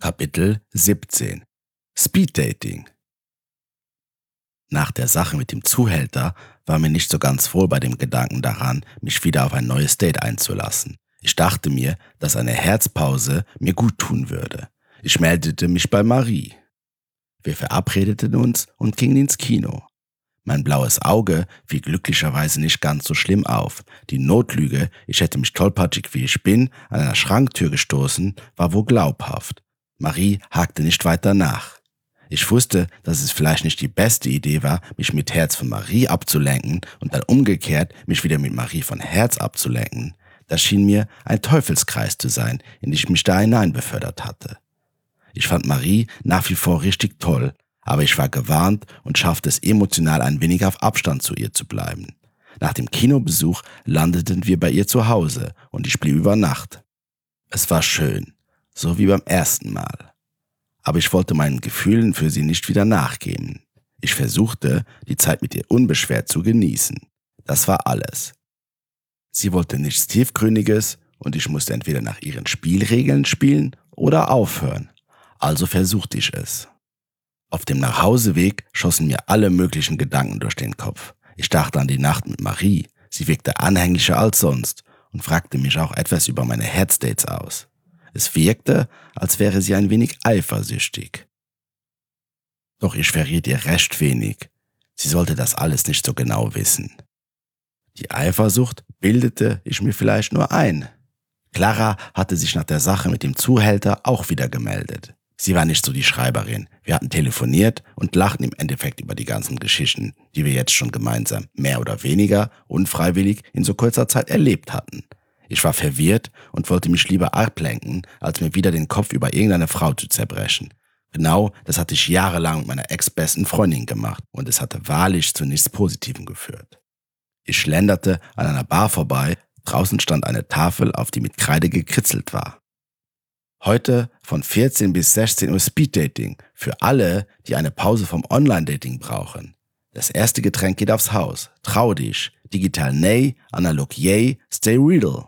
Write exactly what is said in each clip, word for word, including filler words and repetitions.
Kapitel siebzehn Speeddating. Nach der Sache mit dem Zuhälter war mir nicht so ganz wohl bei dem Gedanken daran, mich wieder auf ein neues Date einzulassen. Ich dachte mir, dass eine Herzpause mir gut tun würde. Ich meldete mich bei Marie. Wir verabredeten uns und gingen ins Kino. Mein blaues Auge fiel glücklicherweise nicht ganz so schlimm auf. Die Notlüge, ich hätte mich tollpatschig wie ich bin, an einer Schranktür gestoßen, war wohl glaubhaft. Marie hakte nicht weiter nach. Ich wusste, dass es vielleicht nicht die beste Idee war, mich mit Herz von Marie abzulenken und dann umgekehrt mich wieder mit Marie von Herz abzulenken. Das schien mir ein Teufelskreis zu sein, in den ich mich da hinein befördert hatte. Ich fand Marie nach wie vor richtig toll, aber ich war gewarnt und schaffte es emotional ein wenig auf Abstand zu ihr zu bleiben. Nach dem Kinobesuch landeten wir bei ihr zu Hause und ich blieb über Nacht. Es war schön, so wie beim ersten Mal. Aber ich wollte meinen Gefühlen für sie nicht wieder nachgeben. Ich versuchte, die Zeit mit ihr unbeschwert zu genießen. Das war alles. Sie wollte nichts Tiefgründiges und ich musste entweder nach ihren Spielregeln spielen oder aufhören. Also versuchte ich es. Auf dem Nachhauseweg schossen mir alle möglichen Gedanken durch den Kopf. Ich dachte an die Nacht mit Marie. Sie wirkte anhänglicher als sonst und fragte mich auch etwas über meine Herzdates aus. Es wirkte, als wäre sie ein wenig eifersüchtig. Doch ich verriet ihr recht wenig. Sie sollte das alles nicht so genau wissen. Die Eifersucht bildete ich mir vielleicht nur ein. Clara hatte sich nach der Sache mit dem Zuhälter auch wieder gemeldet. Sie war nicht so die Schreiberin. Wir hatten telefoniert und lachten im Endeffekt über die ganzen Geschichten, die wir jetzt schon gemeinsam mehr oder weniger unfreiwillig in so kurzer Zeit erlebt hatten. Ich war verwirrt und wollte mich lieber ablenken, als mir wieder den Kopf über irgendeine Frau zu zerbrechen. Genau das hatte ich jahrelang mit meiner ex-besten Freundin gemacht und es hatte wahrlich zu nichts Positivem geführt. Ich schlenderte an einer Bar vorbei, draußen stand eine Tafel, auf die mit Kreide gekritzelt war. Heute von vierzehn bis sechzehn Uhr Speeddating für alle, die eine Pause vom Online-Dating brauchen. Das erste Getränk geht aufs Haus. Trau dich. Digital nay, analog yay, stay real.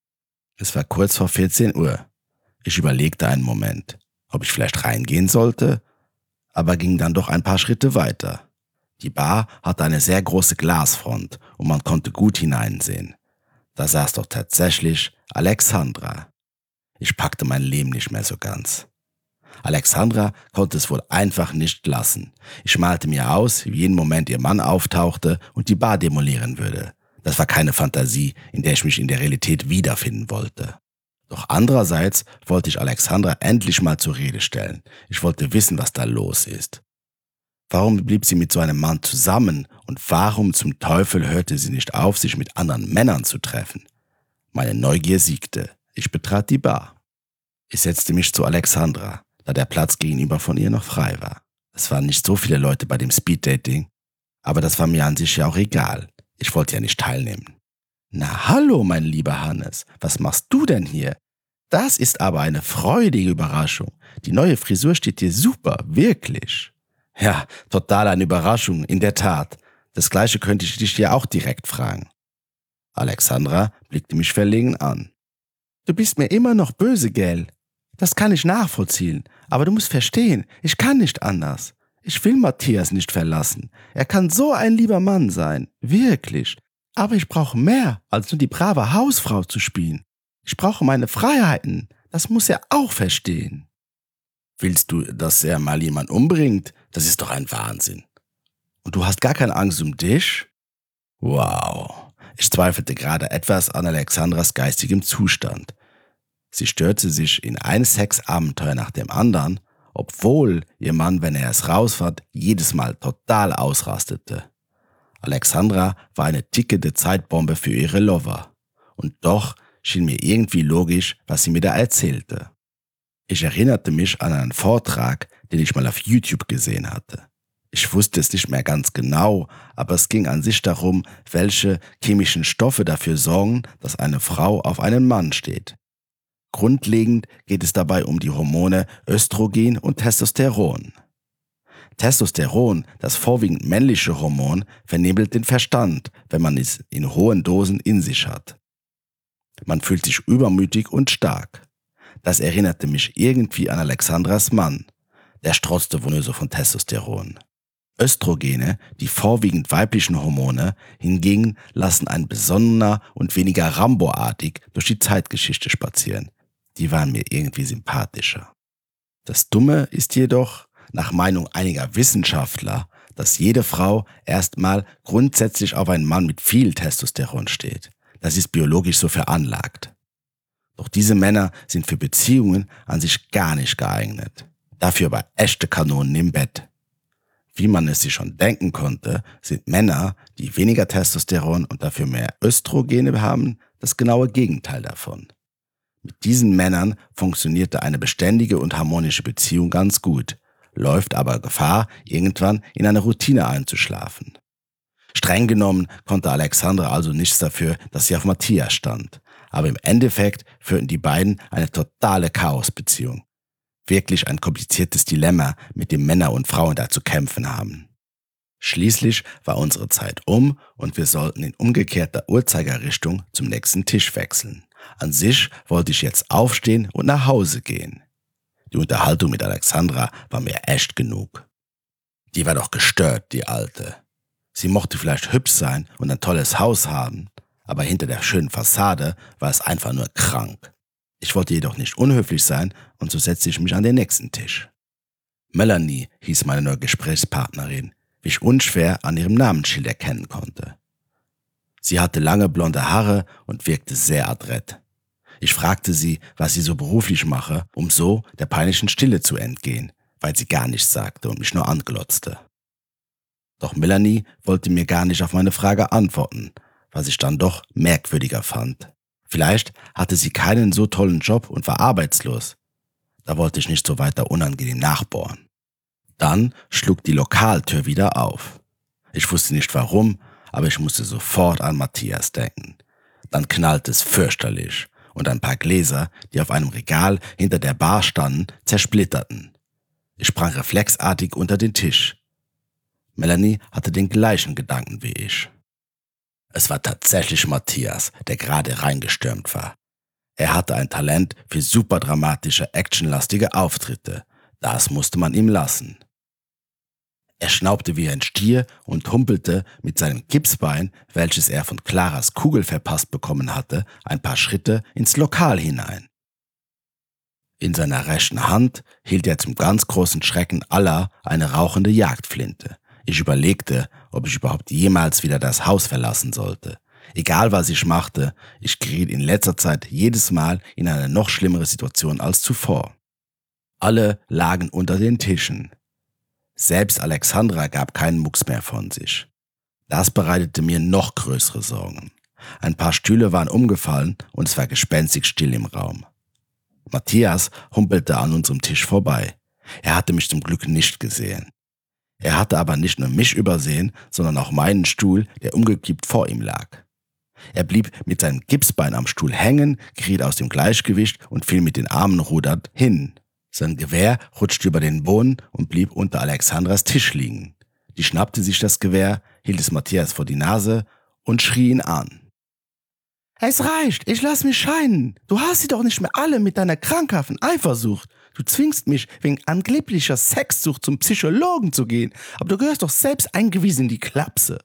Es war kurz vor vierzehn Uhr. Ich überlegte einen Moment, ob ich vielleicht reingehen sollte, aber ging dann doch ein paar Schritte weiter. Die Bar hatte eine sehr große Glasfront und man konnte gut hineinsehen. Da saß doch tatsächlich Alexandra. Ich packte mein Leben nicht mehr so ganz. Alexandra konnte es wohl einfach nicht lassen. Ich malte mir aus, wie jeden Moment ihr Mann auftauchte und die Bar demolieren würde. Das war keine Fantasie, in der ich mich in der Realität wiederfinden wollte. Doch andererseits wollte ich Alexandra endlich mal zur Rede stellen. Ich wollte wissen, was da los ist. Warum blieb sie mit so einem Mann zusammen und warum zum Teufel hörte sie nicht auf, sich mit anderen Männern zu treffen? Meine Neugier siegte. Ich betrat die Bar. Ich setzte mich zu Alexandra, da der Platz gegenüber von ihr noch frei war. Es waren nicht so viele Leute bei dem Speeddating, aber das war mir an sich ja auch egal. Ich wollte ja nicht teilnehmen. Na hallo, mein lieber Hannes, was machst du denn hier? Das ist aber eine freudige Überraschung. Die neue Frisur steht dir super, wirklich. Ja, total eine Überraschung, in der Tat. Das Gleiche könnte ich dich ja auch direkt fragen. Alexandra blickte mich verlegen an. Du bist mir immer noch böse, gell? Das kann ich nachvollziehen, aber du musst verstehen, ich kann nicht anders. Ich will Matthias nicht verlassen. Er kann so ein lieber Mann sein, wirklich. Aber ich brauche mehr, als nur die brave Hausfrau zu spielen. Ich brauche meine Freiheiten, das muss er auch verstehen. Willst du, dass er mal jemand umbringt? Das ist doch ein Wahnsinn. Und du hast gar keine Angst um dich? Wow. Ich zweifelte gerade etwas an Alexandras geistigem Zustand. Sie stürzte sich in ein Sexabenteuer nach dem anderen, obwohl ihr Mann, wenn er es rausfand, jedes Mal total ausrastete. Alexandra war eine tickende Zeitbombe für ihre Lover. Und doch schien mir irgendwie logisch, was sie mir da erzählte. Ich erinnerte mich an einen Vortrag, den ich mal auf YouTube gesehen hatte. Ich wusste es nicht mehr ganz genau, aber es ging an sich darum, welche chemischen Stoffe dafür sorgen, dass eine Frau auf einen Mann steht. Grundlegend geht es dabei um die Hormone Östrogen und Testosteron. Testosteron, das vorwiegend männliche Hormon, vernebelt den Verstand, wenn man es in hohen Dosen in sich hat. Man fühlt sich übermütig und stark. Das erinnerte mich irgendwie an Alexandras Mann. Der strotzte wohl nur so von Testosteron. Östrogene, die vorwiegend weiblichen Hormone, hingegen lassen einen besonnener und weniger Rambo-artig durch die Zeitgeschichte spazieren. Die waren mir irgendwie sympathischer. Das Dumme ist jedoch, nach Meinung einiger Wissenschaftler, dass jede Frau erstmal grundsätzlich auf einen Mann mit viel Testosteron steht. Das ist biologisch so veranlagt. Doch diese Männer sind für Beziehungen an sich gar nicht geeignet. Dafür aber echte Kanonen im Bett. Wie man es sich schon denken konnte, sind Männer, die weniger Testosteron und dafür mehr Östrogene haben, das genaue Gegenteil davon. Mit diesen Männern funktionierte eine beständige und harmonische Beziehung ganz gut, läuft aber Gefahr, irgendwann in eine Routine einzuschlafen. Streng genommen konnte Alexandra also nichts dafür, dass sie auf Matthias stand, aber im Endeffekt führten die beiden eine totale Chaosbeziehung. Wirklich ein kompliziertes Dilemma, mit dem Männer und Frauen da zu kämpfen haben. Schließlich war unsere Zeit um und wir sollten in umgekehrter Uhrzeigerrichtung zum nächsten Tisch wechseln. An sich wollte ich jetzt aufstehen und nach Hause gehen. Die Unterhaltung mit Alexandra war mir echt genug. Die war doch gestört, die Alte. Sie mochte vielleicht hübsch sein und ein tolles Haus haben, aber hinter der schönen Fassade war es einfach nur krank. Ich wollte jedoch nicht unhöflich sein und so setzte ich mich an den nächsten Tisch. Melanie hieß meine neue Gesprächspartnerin, wie ich unschwer an ihrem Namensschild erkennen konnte. Sie hatte lange blonde Haare und wirkte sehr adrett. Ich fragte sie, was sie so beruflich mache, um so der peinlichen Stille zu entgehen, weil sie gar nichts sagte und mich nur anglotzte. Doch Melanie wollte mir gar nicht auf meine Frage antworten, was ich dann doch merkwürdiger fand. Vielleicht hatte sie keinen so tollen Job und war arbeitslos. Da wollte ich nicht so weiter unangenehm nachbohren. Dann schlug die Lokaltür wieder auf. Ich wusste nicht warum, aber ich musste sofort an Matthias denken. Dann knallte es fürchterlich und ein paar Gläser, die auf einem Regal hinter der Bar standen, zersplitterten. Ich sprang reflexartig unter den Tisch. Melanie hatte den gleichen Gedanken wie ich. Es war tatsächlich Matthias, der gerade reingestürmt war. Er hatte ein Talent für super dramatische, actionlastige Auftritte. Das musste man ihm lassen. Er schnaubte wie ein Stier und humpelte mit seinem Gipsbein, welches er von Claras Kugel verpasst bekommen hatte, ein paar Schritte ins Lokal hinein. In seiner rechten Hand hielt er zum ganz großen Schrecken aller eine rauchende Jagdflinte. Ich überlegte, ob ich überhaupt jemals wieder das Haus verlassen sollte. Egal was ich machte, ich geriet in letzter Zeit jedes Mal in eine noch schlimmere Situation als zuvor. Alle lagen unter den Tischen. Selbst Alexandra gab keinen Mucks mehr von sich. Das bereitete mir noch größere Sorgen. Ein paar Stühle waren umgefallen und es war gespenstig still im Raum. Matthias humpelte an unserem Tisch vorbei. Er hatte mich zum Glück nicht gesehen. Er hatte aber nicht nur mich übersehen, sondern auch meinen Stuhl, der umgekippt vor ihm lag. Er blieb mit seinem Gipsbein am Stuhl hängen, geriet aus dem Gleichgewicht und fiel mit den Armen rudernd hin. Sein Gewehr rutschte über den Boden und blieb unter Alexandras Tisch liegen. Die schnappte sich das Gewehr, hielt es Matthias vor die Nase und schrie ihn an. »Es reicht, ich lass mich scheiden. Du hast sie doch nicht mehr alle mit deiner krankhaften Eifersucht. Du zwingst mich wegen angeblicher Sexsucht zum Psychologen zu gehen, aber du gehörst doch selbst eingewiesen in die Klapse.«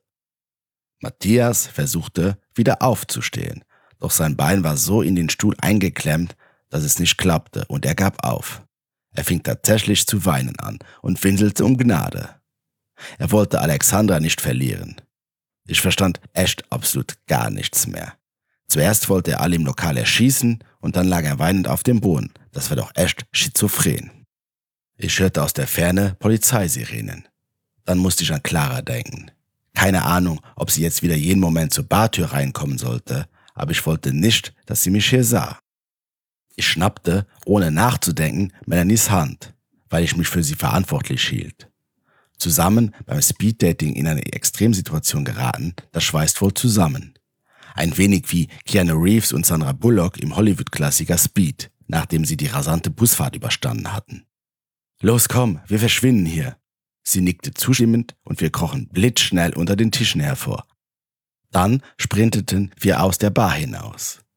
Matthias versuchte, wieder aufzustehen, doch sein Bein war so in den Stuhl eingeklemmt, dass es nicht klappte und er gab auf. Er fing tatsächlich zu weinen an und winselte um Gnade. Er wollte Alexandra nicht verlieren. Ich verstand echt absolut gar nichts mehr. Zuerst wollte er alle im Lokal erschießen und dann lag er weinend auf dem Boden. Das war doch echt schizophren. Ich hörte aus der Ferne Polizeisirenen. Dann musste ich an Clara denken. Keine Ahnung, ob sie jetzt wieder jeden Moment zur Bartür reinkommen sollte, aber ich wollte nicht, dass sie mich hier sah. Ich schnappte, ohne nachzudenken, Melanies Hand, weil ich mich für sie verantwortlich hielt. Zusammen beim Speeddating in eine Extremsituation geraten, das schweißt wohl zusammen. Ein wenig wie Keanu Reeves und Sandra Bullock im Hollywood-Klassiker Speed, nachdem sie die rasante Busfahrt überstanden hatten. »Los, komm, wir verschwinden hier.« Sie nickte zustimmend und wir krochen blitzschnell unter den Tischen hervor. Dann sprinteten wir aus der Bar hinaus.